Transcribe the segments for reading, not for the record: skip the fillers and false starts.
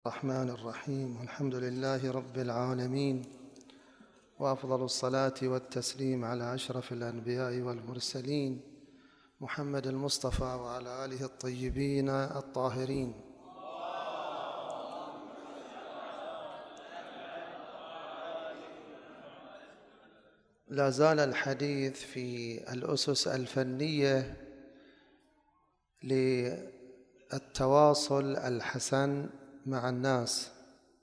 الرحمن الرحيم. الحمد لله رب العالمين، وأفضل الصلاة والتسليم على أشرف الأنبياء والمرسلين محمد المصطفى وعلى آله الطيبين الطاهرين. لا زال الحديث في الأسس الفنية للتواصل الحسن مع الناس.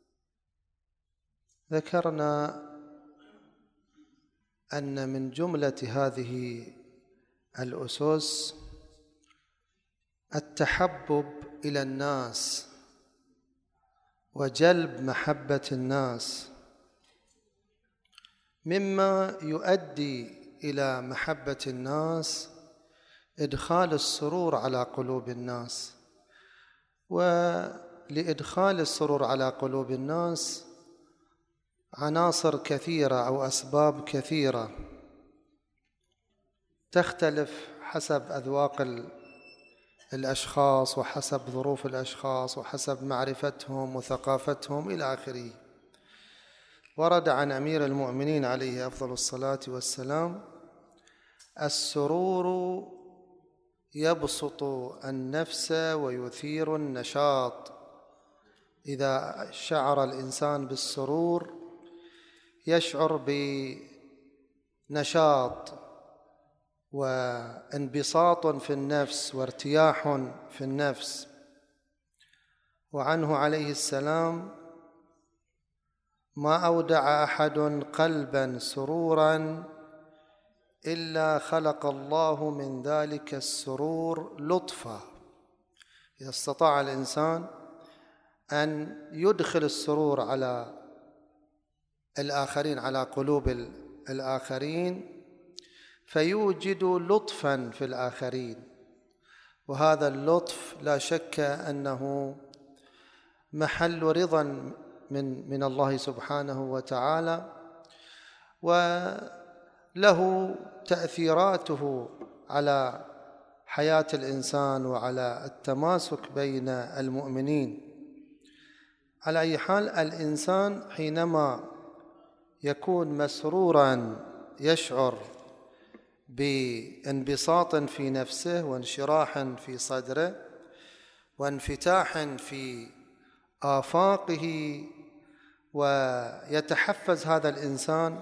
ذكرنا أن من جملة هذه الأسس التحبب إلى الناس وجلب محبة الناس، مما يؤدي إلى محبة الناس إدخال السرور على قلوب الناس. ولإدخال السرور على قلوب الناس عناصر كثيرة أو أسباب كثيرة تختلف حسب أذواق الأشخاص وحسب ظروف الأشخاص وحسب معرفتهم وثقافتهم إلى آخره. ورد عن أمير المؤمنين عليه أفضل الصلاة والسلام: السرور يبسط النفس ويثير النشاط. إذا شعر الإنسان بالسرور يشعر بنشاط وانبساط في النفس وارتياح في النفس. وعنه عليه السلام: ما أودع أحد قلبا سرورا إلا خلق الله من ذلك السرور لطفا. إذا استطاع الإنسان أن يدخل السرور على الآخرين، على قلوب الآخرين، فيوجد لطفا في الآخرين. وهذا اللطف لا شك أنه محل رضا من الله سبحانه وتعالى، وله تأثيراته على حياة الإنسان وعلى التماسك بين المؤمنين. على أي حال، الإنسان حينما يكون مسرورا يشعر بانبساط في نفسه وانشراح في صدره وانفتاح في آفاقه، ويتحفز هذا الإنسان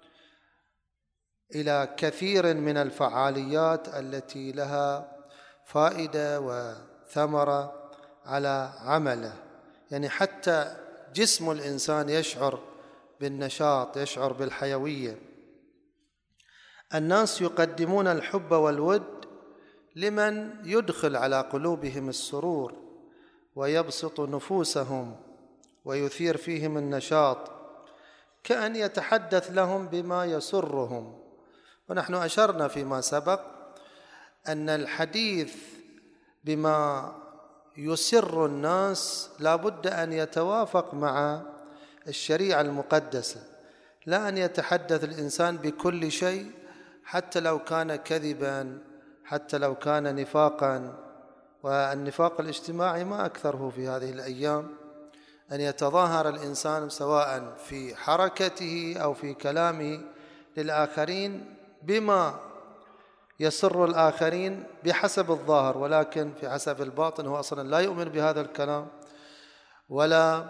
إلى كثير من الفعاليات التي لها فائدة وثمرة على عمله. يعني حتى جسم الإنسان يشعر بالنشاط، يشعر بالحيوية. الناس يقدمون الحب والود لمن يدخل على قلوبهم السرور ويبسط نفوسهم ويثير فيهم النشاط، كأن يتحدث لهم بما يسرهم. ونحن أشرنا فيما سبق أن الحديث بما يسر الناس لا بد أن يتوافق مع الشريعة المقدسة، لا أن يتحدث الإنسان بكل شيء حتى لو كان كذبا، حتى لو كان نفاقا. والنفاق الاجتماعي ما أكثره في هذه الأيام، أن يتظاهر الإنسان سواء في حركته أو في كلامه للآخرين بما يسر الآخرين بحسب الظاهر، ولكن في حسب الباطن هو أصلا لا يؤمن بهذا الكلام ولا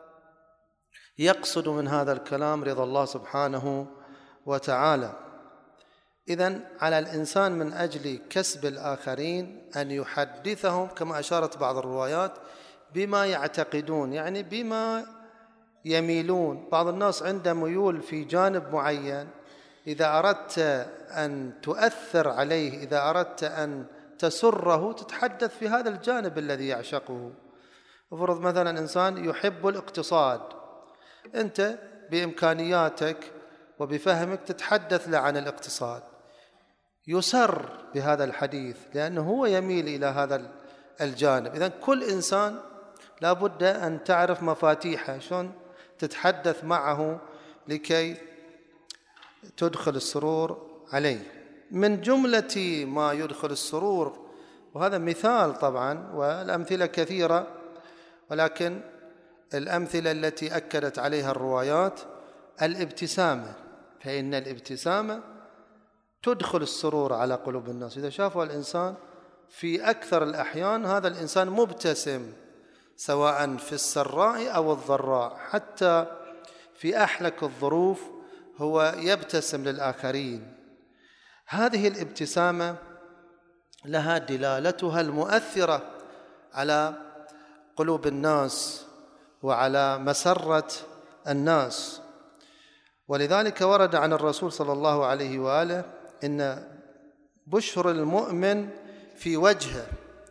يقصد من هذا الكلام رضا الله سبحانه وتعالى. إذن على الإنسان من أجل كسب الآخرين أن يحدثهم كما أشارت بعض الروايات بما يعتقدون، يعني بما يميلون. بعض الناس عنده ميول في جانب معين، إذا أردت أن تؤثر عليه، إذا أردت أن تسره، تتحدث في هذا الجانب الذي يعشقه. افرض مثلا إنسان يحب الاقتصاد، أنت بإمكانياتك وبفهمك تتحدث له عن الاقتصاد، يسر بهذا الحديث لأنه هو يميل إلى هذا الجانب. إذن كل إنسان لا بد أن تعرف مفاتيحه، شلون تتحدث معه لكي تدخل السرور عليه. من جملة ما يدخل السرور، وهذا مثال طبعا والأمثلة كثيرة، ولكن الأمثلة التي أكدت عليها الروايات الابتسامة، فإن الابتسامة تدخل السرور على قلوب الناس. إذا شافوا الإنسان في أكثر الأحيان هذا الإنسان مبتسم، سواء في السراء أو الضراء، حتى في أحلك الظروف هو يبتسم للآخرين. هذه الابتسامة لها دلالتها المؤثرة على قلوب الناس وعلى مسرة الناس. ولذلك ورد عن الرسول صلى الله عليه وآله إن بشر المؤمن في وجهه،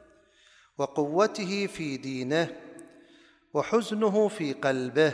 وقوته في دينه، وحزنه في قلبه.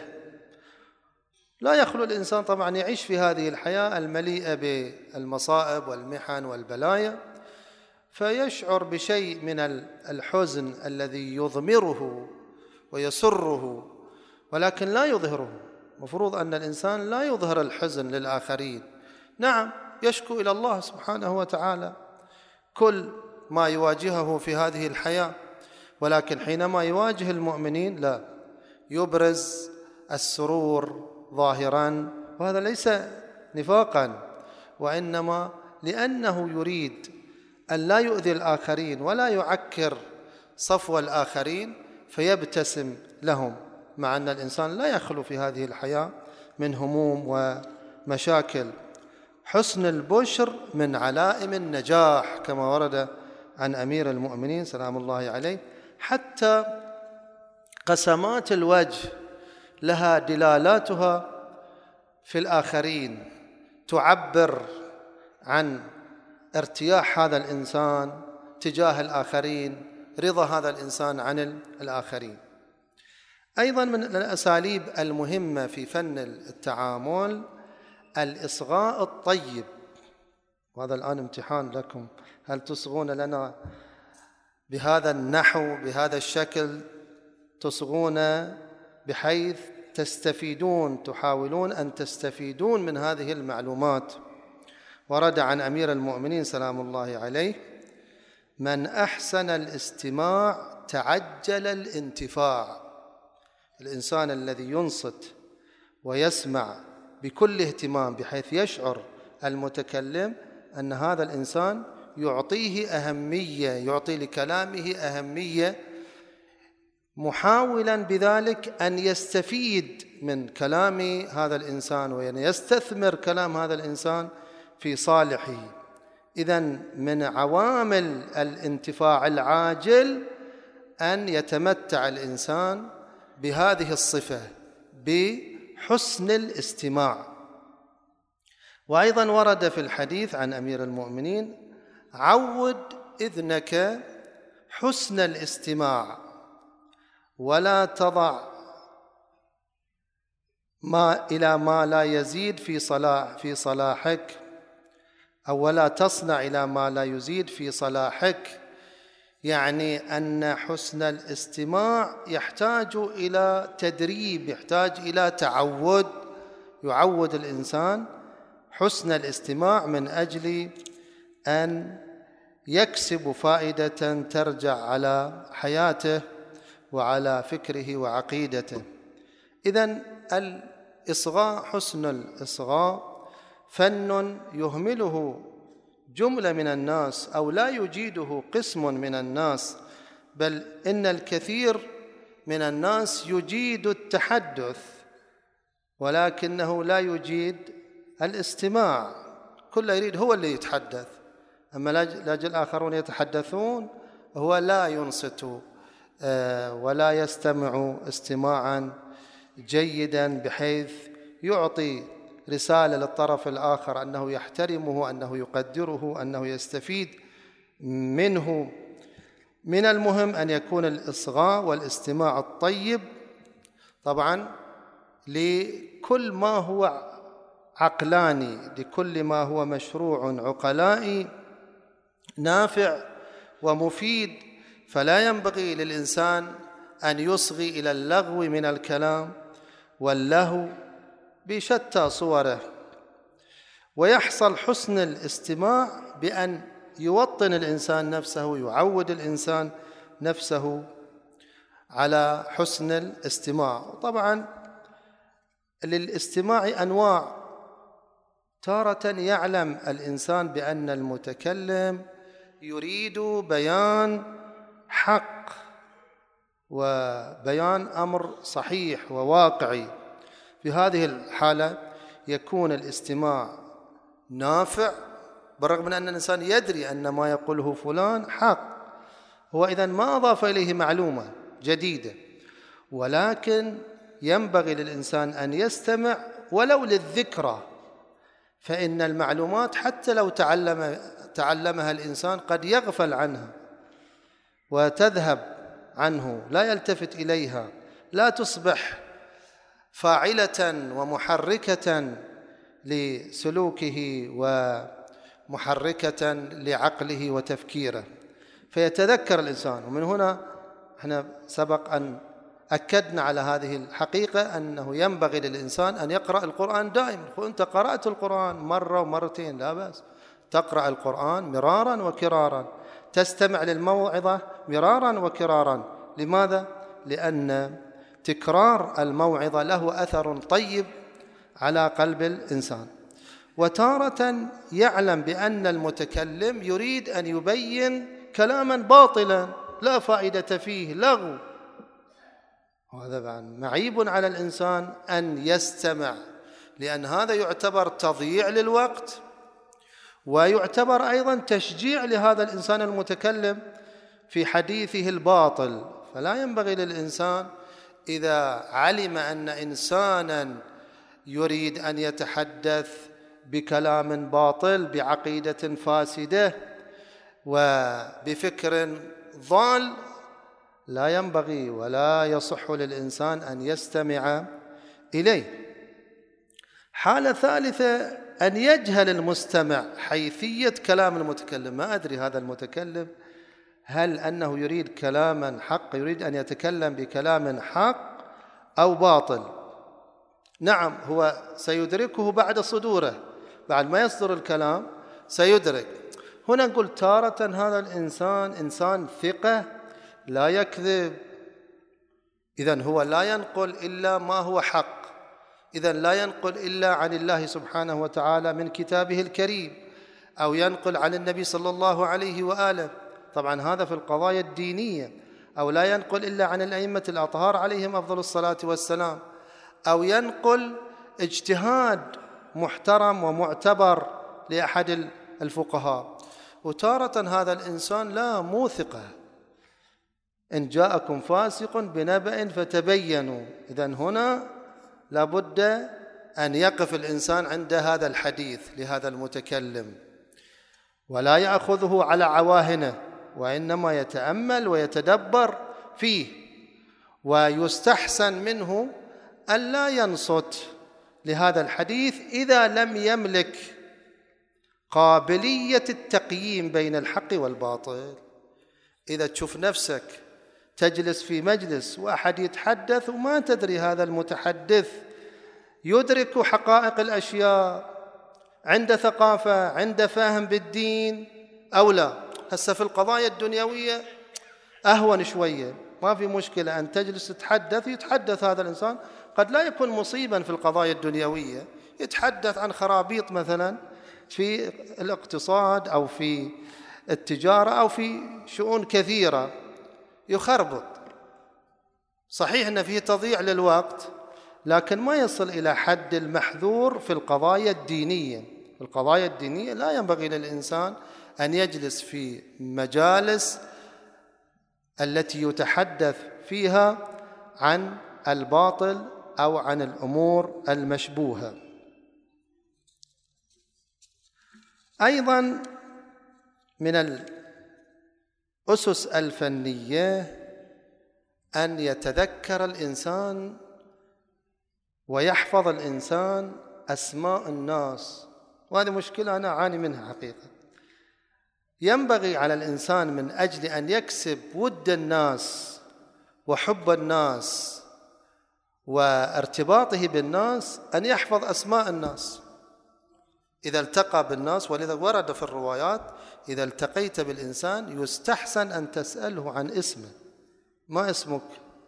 لا يخلو الإنسان طبعا يعيش في هذه الحياة المليئة بالمصائب والمحن والبلايا، فيشعر بشيء من الحزن الذي يضمره ويسره، ولكن لا يظهره. مفروض أن الإنسان لا يظهر الحزن للآخرين. نعم، يشكو إلى الله سبحانه وتعالى كل ما يواجهه في هذه الحياة، ولكن حينما يواجه المؤمنين لا، يبرز السرور ظاهرا، وهذا ليس نفاقا، وإنما لأنه يريد أن لا يؤذي الآخرين ولا يعكر صفو الآخرين، فيبتسم لهم، مع أن الإنسان لا يخلو في هذه الحياة من هموم ومشاكل. حسن البشر من علائم النجاح كما ورد عن أمير المؤمنين سلام الله عليه. حتى قسمات الوجه لها دلالاتها في الآخرين، تعبر عن ارتياح هذا الإنسان تجاه الآخرين، رضا هذا الإنسان عن الآخرين. أيضا من الأساليب المهمة في فن التعامل الإصغاء الطيب، وهذا الآن امتحان لكم، هل تصغون لنا بهذا النحو بهذا الشكل؟ تصغون بحيث تستفيدون، تحاولون أن تستفيدون من هذه المعلومات. ورد عن أمير المؤمنين سلام الله عليه: من أحسن الاستماع تعجل الانتفاع. الإنسان الذي ينصت ويسمع بكل اهتمام بحيث يشعر المتكلم أن هذا الإنسان يعطيه أهمية، يعطي لكلامه أهمية، محاولا بذلك أن يستفيد من كلام هذا الإنسان وأن يستثمر كلام هذا الإنسان في صالحه. إذن من عوامل الانتفاع العاجل أن يتمتع الإنسان بهذه الصفة، بحسن الاستماع. وأيضا ورد في الحديث عن أمير المؤمنين: عود إذنك حسن الاستماع، ولا تضع إلى ما لا يزيد في صلاحك، أو ولا تصنع إلى ما لا يزيد في صلاحك. يعني أن حسن الاستماع يحتاج إلى تدريب، يحتاج إلى تعود، يعود الإنسان حسن الاستماع من أجل أن يكسب فائدة ترجع على حياته وعلى فكره وعقيدته. إذن الإصغاء، حسن الإصغاء فن يهمله جملة من الناس أو لا يجيده قسم من الناس، بل إن الكثير من الناس يجيد التحدث ولكنه لا يجيد الاستماع. كل يريد هو اللي يتحدث، أما لاجل الآخرون يتحدثون، هو لا ينصت ولا يستمع استماعا جيدا بحيث يعطي رسالة للطرف الآخر أنه يحترمه، أنه يقدره، أنه يستفيد منه. من المهم أن يكون الإصغاء والاستماع الطيب طبعا لكل ما هو عقلاني، لكل ما هو مشروع عقلائي نافع ومفيد. فلا ينبغي للإنسان أن يصغي إلى اللغو من الكلام واللهو بشتى صوره. ويحصل حسن الاستماع بأن يوطن الإنسان نفسه، يعود الإنسان نفسه على حسن الاستماع. طبعا للاستماع أنواع، تارة يعلم الإنسان بأن المتكلم يريد بيان حق وبيان أمر صحيح وواقعي، في هذه الحالة يكون الاستماع نافع، بالرغم من أن الإنسان يدري أن ما يقوله فلان حق، هو إذن ما أضاف إليه معلومة جديدة، ولكن ينبغي للإنسان أن يستمع ولو للذكرى، فإن المعلومات حتى لو تعلمها الإنسان قد يغفل عنها وتذهب عنه، لا يلتفت إليها، لا تصبح فاعلة ومحركة لسلوكه ومحركة لعقله وتفكيره، فيتذكر الإنسان. ومن هنا احنا سبق أن أكدنا على هذه الحقيقة، أنه ينبغي للإنسان أن يقرأ القرآن دائما. أنت قرأت القرآن مرة ومرتين لا بأس، تقرأ القرآن مرارا وكرارا، تستمع للموعظة مرارا وكرارا. لماذا؟ لأن تكرار الموعظة له أثر طيب على قلب الإنسان. وتارة يعلم بأن المتكلم يريد أن يبين كلاما باطلا لا فائدة فيه، لغو، وهذا معيب على الإنسان أن يستمع، لأن هذا يعتبر تضييع للوقت، ويعتبر أيضا تشجيع لهذا الإنسان المتكلم في حديثه الباطل. فلا ينبغي للإنسان إذا علم أن إنسانا يريد أن يتحدث بكلام باطل، بعقيدة فاسدة وبفكر ضال، لا ينبغي ولا يصح للإنسان أن يستمع إليه. حالة ثالثة أن يجهل المستمع حيثية كلام المتكلم، ما أدري هذا المتكلم هل أنه يريد كلاما حق، يريد أن يتكلم بكلام حق أو باطل. نعم، هو سيدركه بعد صدوره، بعد ما يصدر الكلام سيدرك. هنا نقول تارة هذا الإنسان إنسان ثقة لا يكذب، إذن هو لا ينقل إلا ما هو حق، إذن لا ينقل إلا عن الله سبحانه وتعالى من كتابه الكريم، أو ينقل عن النبي صلى الله عليه وآله، طبعا هذا في القضايا الدينية، أو لا ينقل إلا عن الأئمة الأطهار عليهم أفضل الصلاة والسلام، أو ينقل اجتهاد محترم ومعتبر لأحد الفقهاء. وتارة هذا الإنسان لا موثقة، إن جاءكم فاسق بنبأ فتبينوا، إذن هنا لابد أن يقف الإنسان عند هذا الحديث لهذا المتكلم، ولا يأخذه على عواهنه، وإنما يتأمل ويتدبر فيه. ويستحسن منه ألا ينصت لهذا الحديث إذا لم يملك قابلية التقييم بين الحق والباطل. إذا تشوف نفسك تجلس في مجلس وأحد يتحدث وما تدري هذا المتحدث يدرك حقائق الأشياء، عنده ثقافة، عنده فهم بالدين أو لا. هسه في القضايا الدنيوية أهون شوية، ما في مشكلة أن تجلس يتحدث هذا الإنسان، قد لا يكون مصيبا في القضايا الدنيوية، يتحدث عن خرابيط مثلا في الاقتصاد أو في التجارة أو في شؤون كثيرة، يخربط. صحيح أن فيه تضييع للوقت، لكن ما يصل إلى حد المحذور في القضايا الدينية. في القضايا الدينية لا ينبغي للإنسان أن يجلس في مجالس التي يتحدث فيها عن الباطل أو عن الأمور المشبوهة. أيضا من الأسس الفنية أن يتذكر الإنسان ويحفظ الإنسان أسماء الناس، وهذه مشكلة أنا أعاني منها حقيقة. ينبغي على الإنسان من أجل أن يكسب ود الناس وحب الناس وارتباطه بالناس أن يحفظ أسماء الناس إذا التقى بالناس. ولذا ورد في الروايات إذا التقيت بالإنسان يستحسن أن تسأله عن اسمه، ما اسمك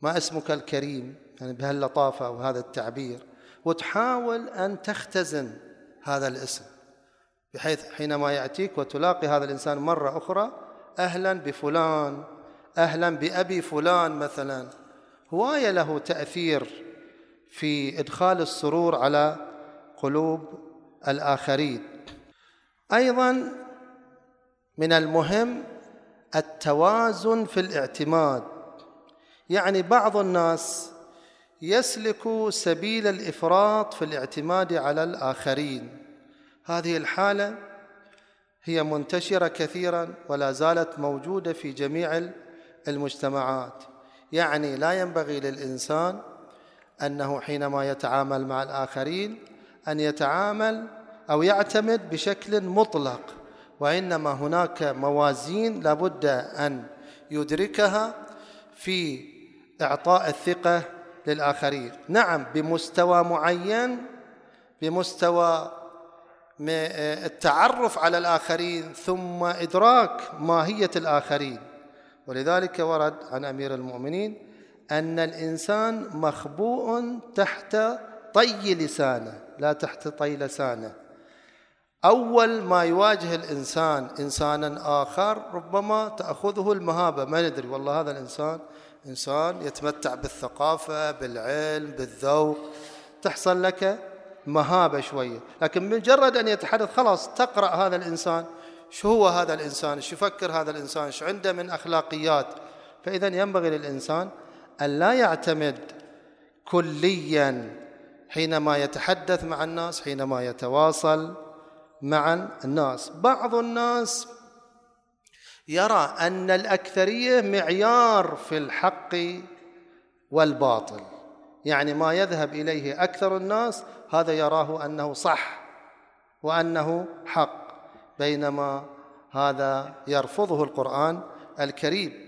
ما اسمك الكريم، يعني بهاللطافة وهذا التعبير، وتحاول أن تختزن هذا الاسم، بحيث حينما يأتيك وتلاقي هذا الإنسان مرة أخرى، أهلا بفلان، أهلا بأبي فلان مثلا، هواية له تأثير في إدخال السرور على قلوب الآخرين. أيضا من المهم التوازن في الاعتماد، يعني بعض الناس يسلك سبيل الإفراط في الاعتماد على الآخرين. هذه الحالة هي منتشرة كثيرا ولا زالت موجودة في جميع المجتمعات. يعني لا ينبغي للإنسان أنه حينما يتعامل مع الآخرين أن يتعامل أو يعتمد بشكل مطلق، وإنما هناك موازين لابد أن يدركها في إعطاء الثقة للآخرين. نعم، بمستوى معين، بمستوى التعرف على الآخرين ثم إدراك ماهية الآخرين. ولذلك ورد عن أمير المؤمنين أن الإنسان مخبوء تحت طي لسانه لا تحت طي لسانه. أول ما يواجه الإنسان إنسانا آخر ربما تأخذه المهابة، ما ندري والله هذا الإنسان إنسان يتمتع بالثقافة، بالعلم، بالذوق، تحصل لك مهابة شوية. لكن مجرد أن يتحدث خلاص تقرأ هذا الإنسان، شو هو هذا الإنسان، شو يفكر هذا الإنسان، شو عنده من أخلاقيات. فإذا ينبغي للإنسان أن لا يعتمد كليا حينما يتحدث مع الناس، حينما يتواصل مع الناس. بعض الناس يرى أن الأكثرية معيار في الحق والباطل، يعني ما يذهب إليه أكثر الناس هذا يراه أنه صح وأنه حق، بينما هذا يرفضه القرآن الكريم،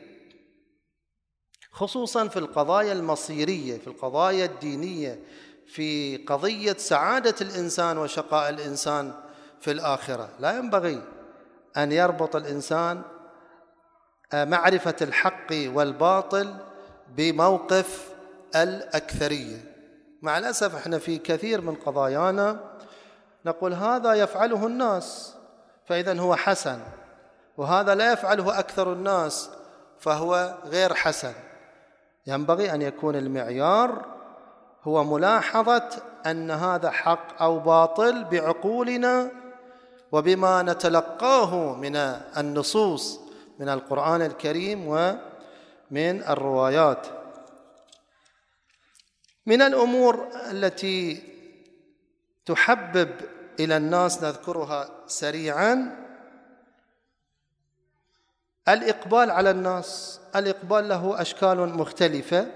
خصوصا في القضايا المصيرية، في القضايا الدينية، في قضية سعادة الإنسان وشقاء الإنسان في الآخرة. لا ينبغي أن يربط الإنسان معرفة الحق والباطل بموقف الأكثرية. مع الأسف احنا في كثير من قضايانا نقول هذا يفعله الناس فإذن هو حسن، وهذا لا يفعله أكثر الناس فهو غير حسن. ينبغي أن يكون المعيار هو ملاحظة أن هذا حق أو باطل بعقولنا وبما نتلقاه من النصوص من القرآن الكريم ومن الروايات. من الأمور التي تحبب إلى الناس نذكرها سريعا الإقبال على الناس. الإقبال له أشكال مختلفة.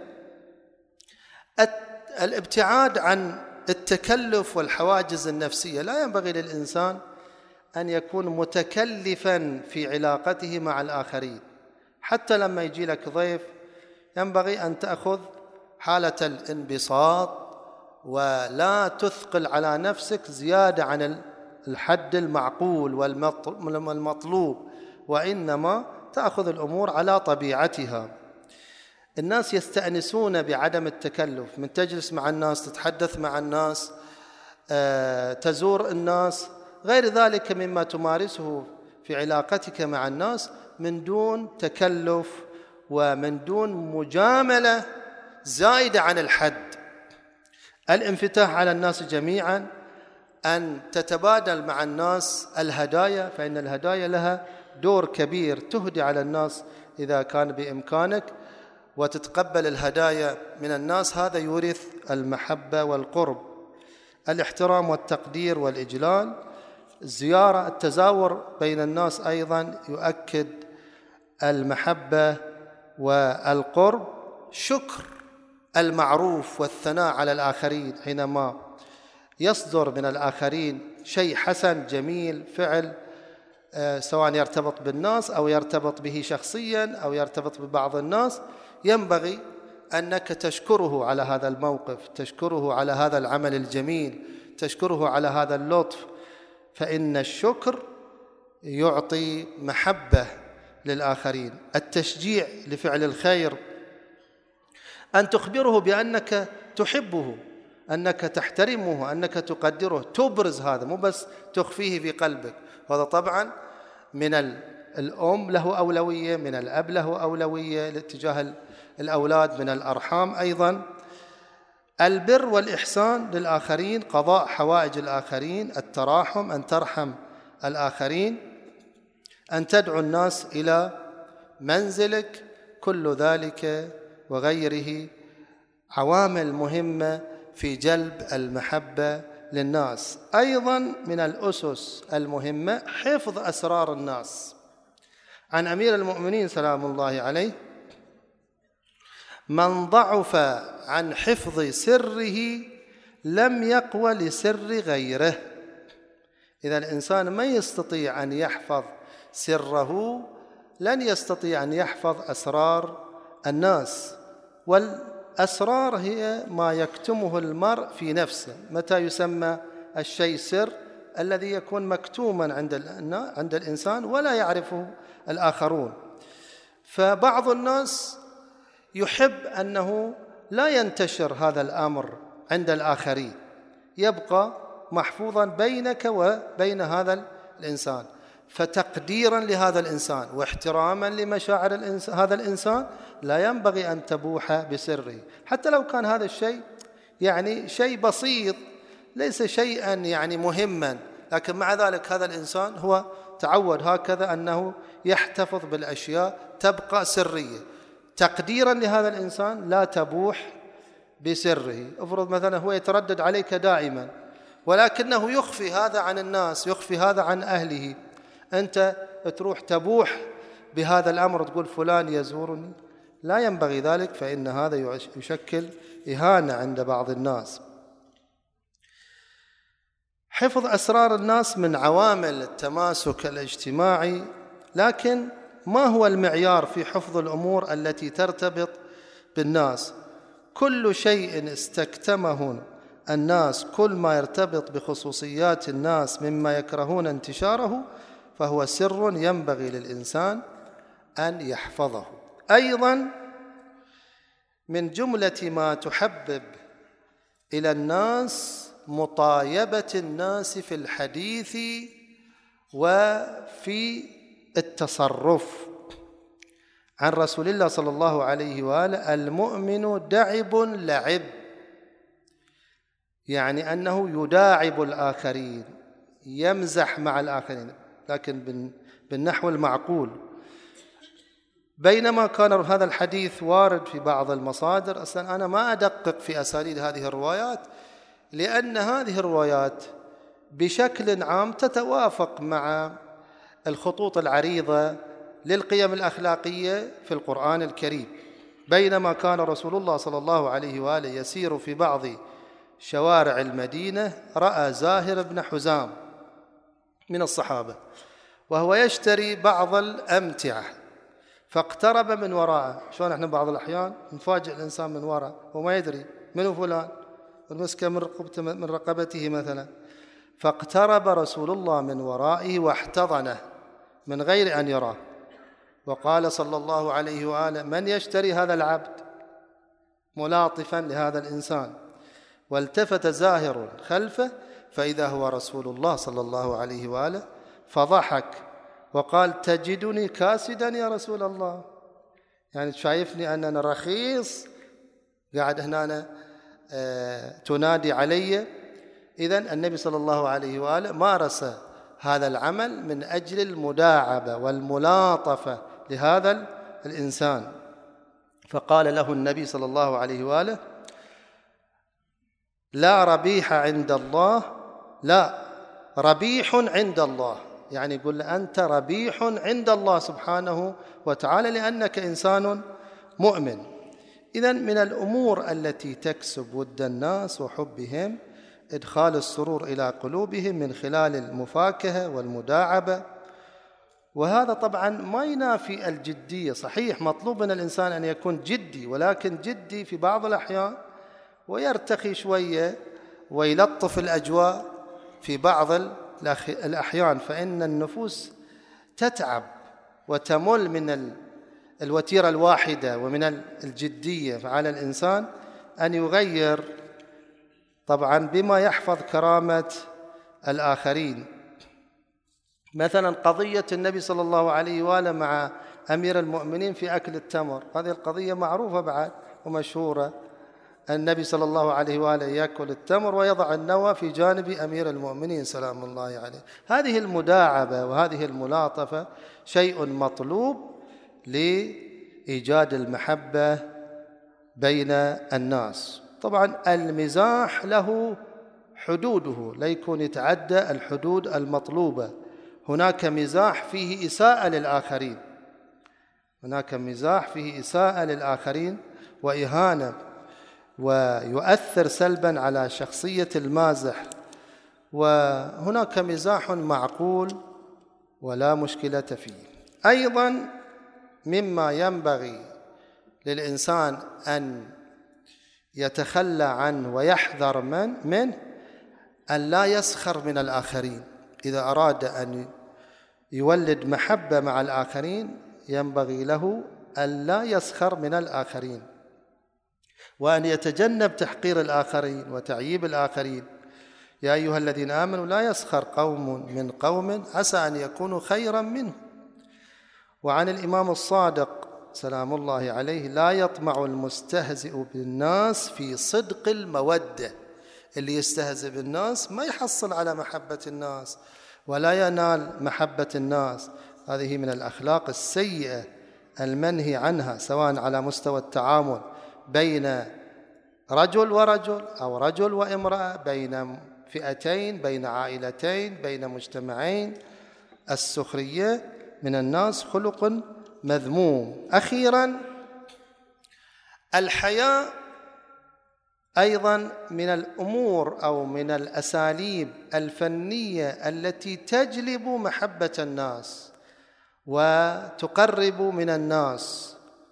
الابتعاد عن التكلف والحواجز النفسية، لا ينبغي للإنسان أن يكون متكلفا في علاقته مع الآخرين. حتى لما يجي لك ضيف ينبغي أن تأخذ حالة الانبساط ولا تثقل على نفسك زيادة عن الحد المعقول والمطلوب، وإنما تأخذ الأمور على طبيعتها. الناس يستأنسون بعدم التكلف، من تجلس مع الناس، تتحدث مع الناس، تزور الناس، غير ذلك مما تمارسه في علاقتك مع الناس من دون تكلف ومن دون مجاملة زائدة عن الحد. الانفتاح على الناس جميعا، أن تتبادل مع الناس الهدايا، فإن الهدايا لها دور كبير، تهدي على الناس إذا كان بإمكانك وتتقبل الهدايا من الناس، هذا يورث المحبة والقرب. الاحترام والتقدير والإجلال، الزيارة، التزاور بين الناس أيضا يؤكد المحبة والقرب. شكر المعروف والثناء على الآخرين، حينما يصدر من الآخرين شيء حسن جميل فعل، سواء يرتبط بالناس أو يرتبط به شخصيا أو يرتبط ببعض الناس، ينبغي أنك تشكره على هذا الموقف، تشكره على هذا العمل الجميل، تشكره على هذا اللطف، فإن الشكر يعطي محبة للآخرين. التشجيع لفعل الخير، أن تخبره بأنك تحبه، أنك تحترمه، أنك تقدره، تبرز هذا، مو بس تخفيه في قلبك. هذا طبعا من الأم له أولوية، من الأب له أولوية لاتجاه الأولاد، من الأرحام أيضا. البر والإحسان للآخرين، قضاء حوائج الآخرين، التراحم، أن ترحم الآخرين، أن تدعو الناس إلى منزلك، كل ذلك وغيره عوامل مهمة في جلب المحبة للناس. أيضا من الأسس المهمة حفظ أسرار الناس. عن أمير المؤمنين سلام الله عليه: من ضعف عن حفظ سره لم يقوى لسر غيره. إذا الإنسان ما يستطيع أن يحفظ سره لن يستطيع أن يحفظ أسرار الناس. والأسرار هي ما يكتمه المرء في نفسه. متى يسمى الشيء سر؟ الذي يكون مكتوما عند الإنسان ولا يعرفه الآخرون. فبعض الناس يحب أنه لا ينتشر هذا الأمر عند الآخرين، يبقى محفوظا بينك وبين هذا الإنسان. فتقديرا لهذا الإنسان واحتراما لمشاعر هذا الإنسان لا ينبغي أن تبوح بسره، حتى لو كان هذا الشيء يعني شيء بسيط، ليس شيئا يعني مهما، لكن مع ذلك هذا الإنسان هو تعود هكذا أنه يحتفظ بالأشياء تبقى سرية. تقديرا لهذا الإنسان لا تبوح بسره. افرض مثلا هو يتردد عليك دائما ولكنه يخفي هذا عن الناس، يخفي هذا عن أهله، أنت تروح تبوح بهذا الأمر تقول فلان يزورني، لا ينبغي ذلك، فإن هذا يشكل إهانة عند بعض الناس. حفظ أسرار الناس من عوامل التماسك الاجتماعي، لكن ما هو المعيار في حفظ الأمور التي ترتبط بالناس؟ كل شيء استكتمه الناس، كل ما يرتبط بخصوصيات الناس مما يكرهون انتشاره فهو سر ينبغي للإنسان أن يحفظه. أيضا من جملة ما تحبب إلى الناس مطايبة الناس في الحديث وفي التصرف. عن رسول الله صلى الله عليه وآله: المؤمن دعب لعب، يعني أنه يداعب الآخرين، يمزح مع الآخرين، لكن بالنحو المعقول. بينما كان هذا الحديث وارد في بعض المصادر، أصلا أنا ما أدقق في أساليب هذه الروايات، لأن هذه الروايات بشكل عام تتوافق مع الخطوط العريضة للقيم الأخلاقية في القرآن الكريم. بينما كان رسول الله صلى الله عليه وآله يسير في بعض شوارع المدينة، رأى زاهر بن حزام من الصحابة وهو يشتري بعض الأمتعة، فاقترب من وراءه. شلون احنا بعض الأحيان نفاجئ الإنسان من وراء وما يدري منو فلان، والمسكة من رقبته مثلا. فاقترب رسول الله من ورائه واحتضنه من غير أن يراه، وقال صلى الله عليه وآله: من يشتري هذا العبد؟ ملاطفا لهذا الإنسان. والتفت زاهر خلفه فإذا هو رسول الله صلى الله عليه وآله، فضحك وقال: تجدني كاسدا يا رسول الله؟ يعني شايفني أن أنا رخيص قاعد هنا تنادي علي؟ إذن النبي صلى الله عليه وآله مارس هذا العمل من أجل المداعبة والملاطفة لهذا الإنسان. فقال له النبي صلى الله عليه وآله: لا ربيح عند الله، لا ربيح عند الله، يعني يقول له أنت ربيح عند الله سبحانه وتعالى لأنك إنسان مؤمن. إذن من الأمور التي تكسب ود الناس وحبهم إدخال السرور إلى قلوبهم من خلال المفاكهة والمداعبة، وهذا طبعا ما ينافي الجدية. صحيح مطلوب من الإنسان أن يكون جدي، ولكن جدي في بعض الأحيان ويرتخي شوية ويلطف الأجواء في بعض الأحيان، فإن النفوس تتعب وتمل من الوتيرة الواحدة ومن الجدية، فعلى الإنسان أن يغير طبعا بما يحفظ كرامة الآخرين. مثلا قضية النبي صلى الله عليه وآله مع أمير المؤمنين في أكل التمر، هذه القضية معروفة بعد ومشهورة. النبي صلى الله عليه وآله يأكل التمر ويضع النوى في جانب أمير المؤمنين سلام الله عليه. هذه المداعبة وهذه الملاطفة شيء مطلوب لإيجاد المحبة بين الناس. طبعا المزاح له حدوده، لا يكون يتعدى الحدود المطلوبة. هناك مزاح فيه إساءة للآخرين، هناك مزاح فيه إساءة للآخرين وإهانة، ويؤثر سلبا على شخصية المازح. وهناك مزاح معقول ولا مشكلة فيه. أيضا مما ينبغي للإنسان أن يتخلى عنه ويحذر منه أن لا يسخر من الآخرين. إذا أراد أن يولد محبة مع الآخرين ينبغي له أن لا يسخر من الآخرين، وأن يتجنب تحقير الآخرين وتعييب الآخرين. يا أيها الذين آمنوا لا يسخر قوم من قوم عسى أن يكونوا خيرا منه. وعن الإمام الصادق سلام الله عليه: لا يطمع المستهزئ بالناس في صدق المودة. اللي يستهزئ بالناس ما يحصل على محبة الناس ولا ينال محبة الناس. هذه من الأخلاق السيئة المنهي عنها، سواء على مستوى التعامل بين رجل ورجل أو رجل وامرأة، بين فئتين، بين عائلتين، بين مجتمعين. السخرية من الناس خلق مذموم. أخيرا، الحياء أيضا من الأمور أو من الأساليب الفنية التي تجلب محبة الناس وتقرب من الناس.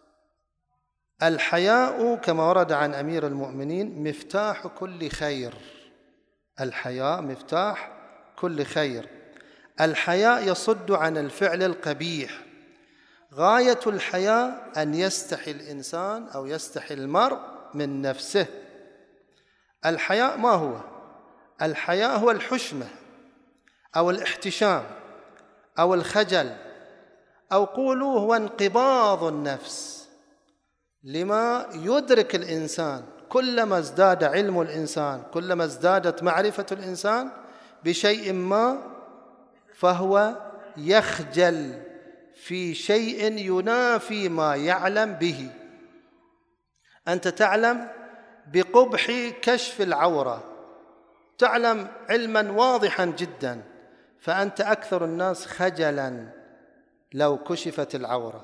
الحياء كما ورد عن أمير المؤمنين مفتاح كل خير. الحياء مفتاح كل خير. الحياء يصد عن الفعل القبيح. غاية الحياء أن يستحي الإنسان أو يستحي المرء من نفسه. الحياء ما هو؟ الحياء هو الحشمة أو الاحتشام أو الخجل، أو قولوا هو انقباض النفس لما يدرك الإنسان. كلما ازداد علم الإنسان، كلما ازدادت معرفة الإنسان بشيء ما، فهو يخجل في شيء ينافي ما يعلم به. أنت تعلم بقبح كشف العورة، تعلم علما واضحا جدا، فأنت أكثر الناس خجلا لو كشفت العورة.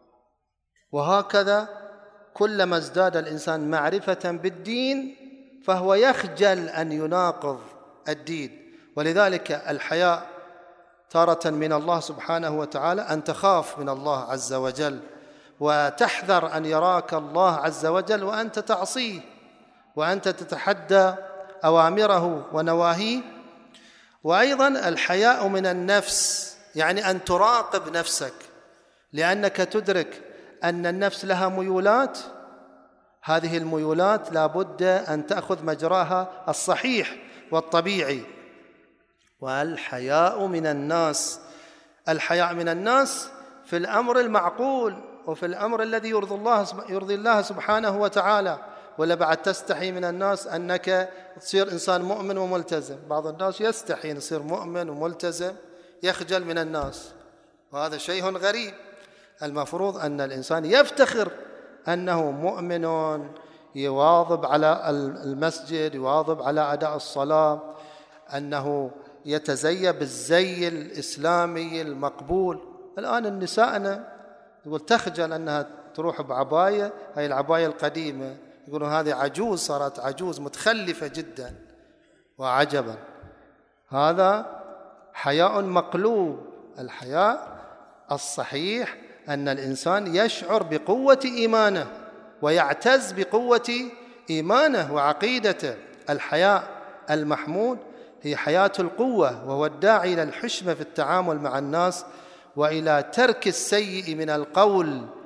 وهكذا كلما ازداد الإنسان معرفة بالدين فهو يخجل أن يناقض الدين. ولذلك الحياء تارة من الله سبحانه وتعالى أن تخاف من الله عز وجل وتحذر أن يراك الله عز وجل وأنت تعصيه وأنت تتحدى أوامره ونواهيه. وأيضا الحياء من النفس، يعني أن تراقب نفسك، لأنك تدرك أن النفس لها ميولات. هذه الميولات لا بد أن تأخذ مجراها الصحيح والطبيعي. والحياء من الناس، الحياء من الناس في الأمر المعقول وفي الأمر الذي يرضي الله سبحانه وتعالى. ولا بعد تستحي من الناس أنك تصير إنسان مؤمن وملتزم. بعض الناس يستحي أن يصير مؤمن وملتزم، يخجل من الناس، وهذا شيء غريب. المفروض أن الإنسان يفتخر أنه مؤمن، يواظب على المسجد، يواظب على أداء الصلاة، أنه يتزي بالزي الإسلامي المقبول. الآن النساءنا يقول تخجل أنها تروح بعباية، هاي العباية القديمة، يقولون هذه عجوز، صارت عجوز متخلفة جدا. وعجبا، هذا حياء مقلوب. الحياء الصحيح أن الإنسان يشعر بقوة إيمانه ويعتز بقوة إيمانه وعقيدته. الحياء المحمود هي حياة القوة، وهو الداعي إلى الحشمة في التعامل مع الناس وإلى ترك السيء من القول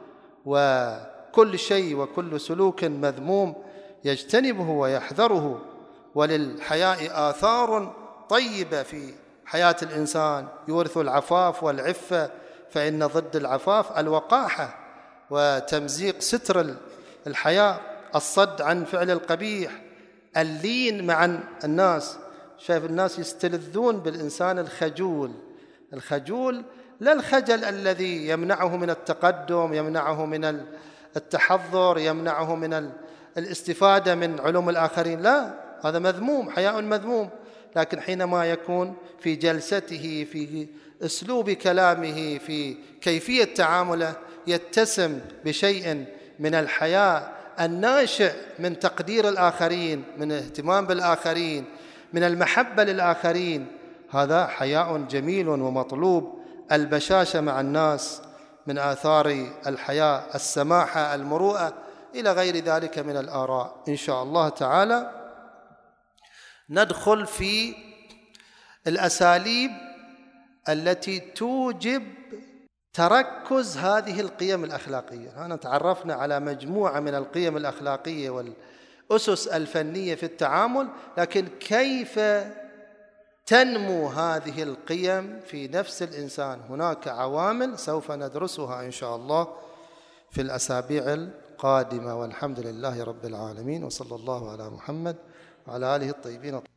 وكل شيء وكل سلوك مذموم يجتنبه ويحذره. وللحياء آثار طيبة في حياة الإنسان يورث العفاف والعفة، فإن ضد العفاف الوقاحة وتمزيق ستر الحياء، الصد عن فعل القبيح، اللين مع الناس. شايف الناس يستلذون بالإنسان الخجول لا الخجل الذي يمنعه من التقدم، يمنعه من التحضر، يمنعه من الاستفادة من علوم الآخرين، لا، هذا مذموم، حياء مذموم. لكن حينما يكون في جلسته، في أسلوب كلامه، في كيفية تعامله، يتسم بشيء من الحياء الناشئ من تقدير الآخرين، من الاهتمام بالآخرين، من المحبة للآخرين، هذا حياء جميل ومطلوب. البشاشة مع الناس من آثار الحياء، السماحة، المروءة، إلى غير ذلك من الآراء. إن شاء الله تعالى ندخل في الأساليب التي توجب تركز هذه القيم الأخلاقية. أنا تعرفنا على مجموعة من القيم الأخلاقية والأسس الفنية في التعامل، لكن كيف تنمو هذه القيم في نفس الإنسان؟ هناك عوامل سوف ندرسها إن شاء الله في الأسابيع القادمة. والحمد لله رب العالمين، وصلى الله على محمد وعلى آله الطيبين.